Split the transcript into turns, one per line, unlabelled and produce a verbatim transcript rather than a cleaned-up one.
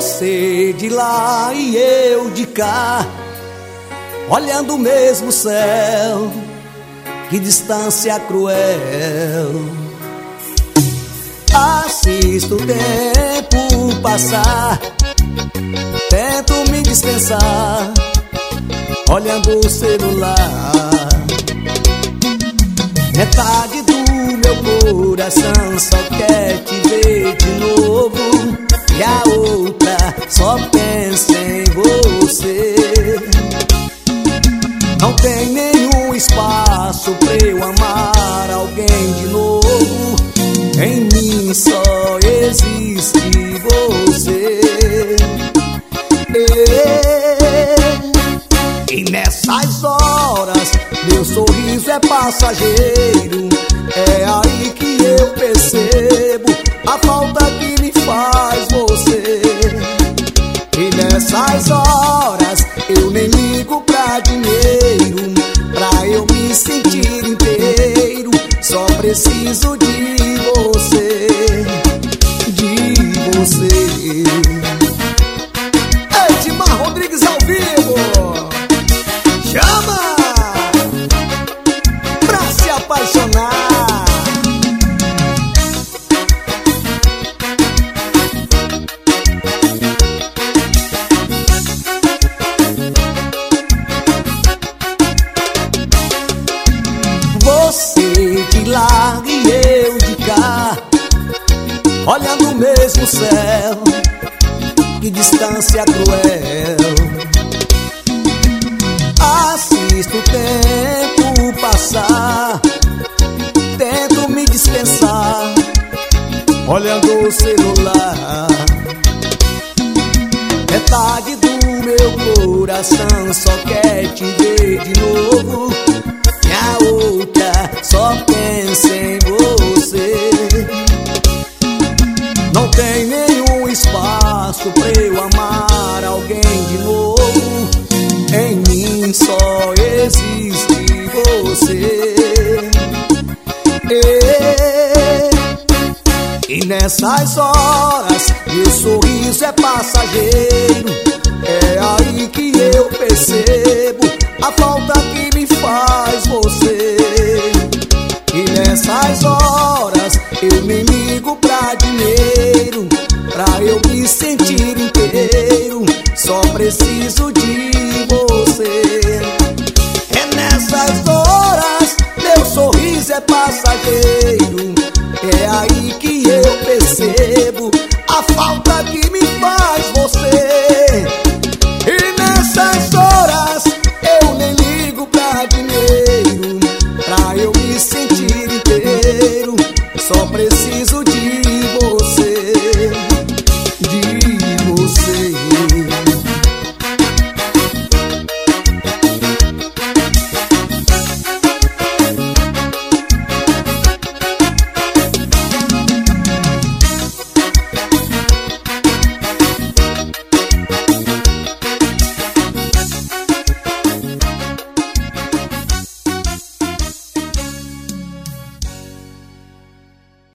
Você de lá e eu de cá, olhando o mesmo céu, que distância cruel. Assisto o tempo passar, tento me dispensar, olhando o celular. Metade do meu coração só quer te ver de novo, e a outra só pensa em você. Não tem nenhum espaço pra eu amar alguém de novo. Em mim só existe você. E nessas horas meu sorriso é passageiro. É aí que eu percebo a falta que me faz você. E nessas horas eu nem ligo pra dinheiro, pra eu me sentir inteiro. Só preciso de você, de você. Edmar Rodrigues ao vivo, chama pra se apaixonar. Você de lá e eu de cá, olhando o mesmo céu, que distância cruel. Assisto o tempo passar, tento me dispensar, olhando o celular. Metade do meu coração só quer te ver de novo, e a outra só pensa em você. Não tem nenhum espaço pra eu amar alguém de novo. Em mim só existe você. E nessas horas meu sorriso é passageiro. É aí que eu percebo a falta que me faz você. E nessas horas eu nem ligo pra dinheiro, pra eu me sentir inteiro. Só preciso de